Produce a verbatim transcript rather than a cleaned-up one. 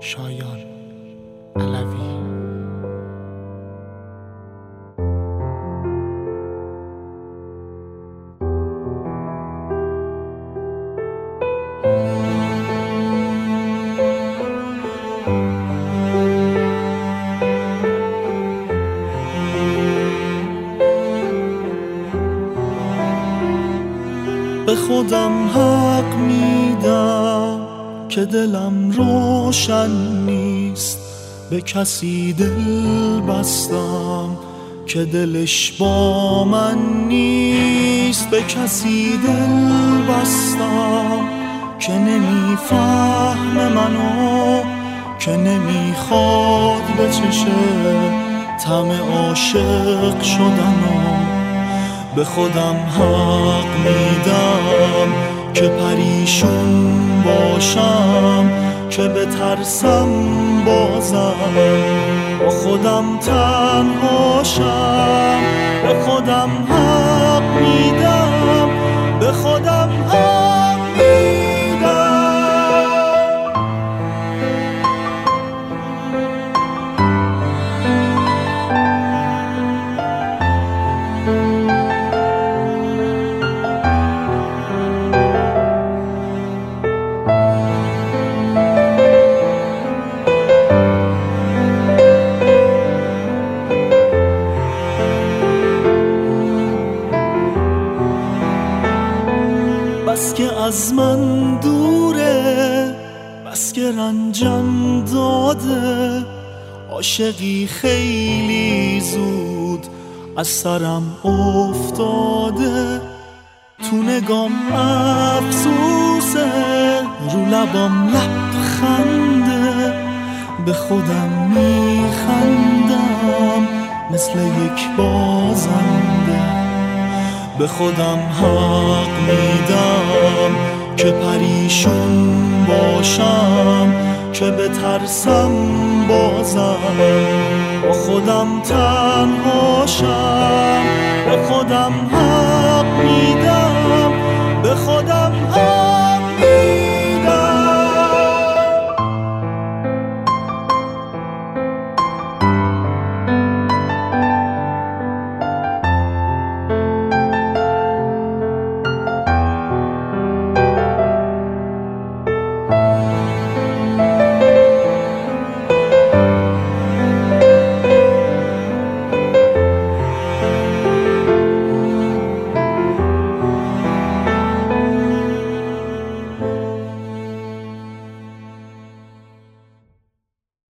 شایان علوی. به خودم حق میدم که دلم روشن نیست، به کسی دل بستم که دلش با من نیست، به کسی دل بستم که نمیفهمه منو، که نمیخواد بچشه طعم عاشق شدنو. به خودم حق میدم که پریشون باشم، که بترسم بازم با خودم تنهاشم. به خودم حق میدم، به خودم حق میدم. بس که از من دوره، بس که رنجم داده، عاشقی خیلی زود از سرم افتاده. تو نگام افسوسه، رو لبام لبخنده، به خودم میخندم مثل یک بازنده. به خودم حق میدم که پریشون باشم، که بترسم بازم با خودم تنهاشم. به خودم حق میدم، به خودم